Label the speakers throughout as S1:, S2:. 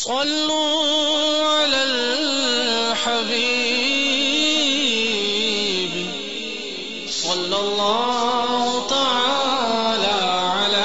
S1: صلوا على الحبيب صلى الله تعالى على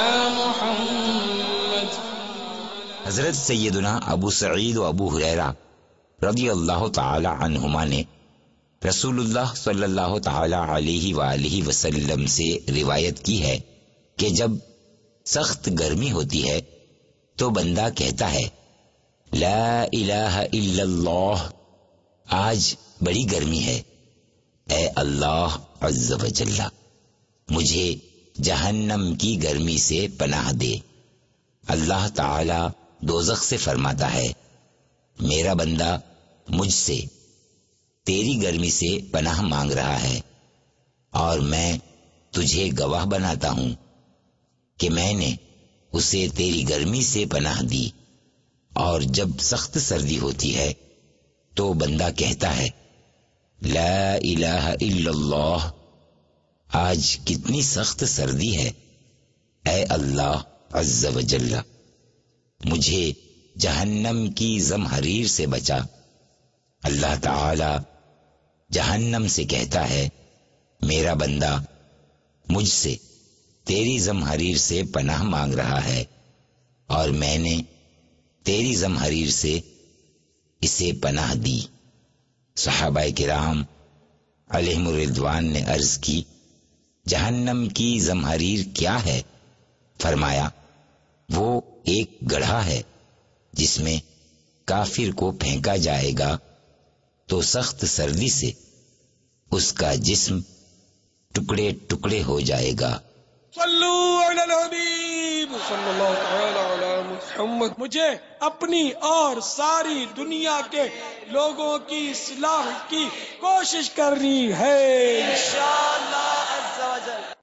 S1: محمد۔
S2: حضرت سیدنا ابو سعید و ابو ہریرہ رضی اللہ تعالی عنہما نے رسول اللہ صلی اللہ تعالی علیہ وآلہ وسلم سے روایت کی ہے کہ جب سخت گرمی ہوتی ہے تو بندہ کہتا ہے لا الہ الا اللہ، آج بڑی گرمی ہے، اے اللہ عز و جل مجھے جہنم کی گرمی سے پناہ دے۔ اللہ تعالی دوزخ سے فرماتا ہے میرا بندہ مجھ سے تیری گرمی سے پناہ مانگ رہا ہے، اور میں تجھے گواہ بناتا ہوں کہ میں نے اسے تیری گرمی سے پناہ دی۔ اور جب سخت سردی ہوتی ہے تو بندہ کہتا ہے لا الہ الا اللہ، آج کتنی سخت سردی ہے، اے اللہ عز و جل مجھے جہنم کی زمہریر سے بچا۔ اللہ تعالی جہنم سے کہتا ہے میرا بندہ مجھ سے تیری زمہریر سے پناہ مانگ رہا ہے، اور میں نے تیری زمہریر سے اسے پناہ دی۔ صحابہ کرام علیہم الرضوان نے عرض کی جہنم کی زمہریر کیا ہے؟ فرمایا وہ ایک گڑھا ہے جس میں کافر کو پھینکا جائے گا تو سخت سردی سے اس کا جسم ٹکڑے ٹکڑے ہو جائے گا۔
S3: صلو علی الحبیب صلی اللہ تعالی علی محمد۔ مجھے اپنی اور ساری دنیا کے لوگوں کی اصلاح کی کوشش کرنی ہے۔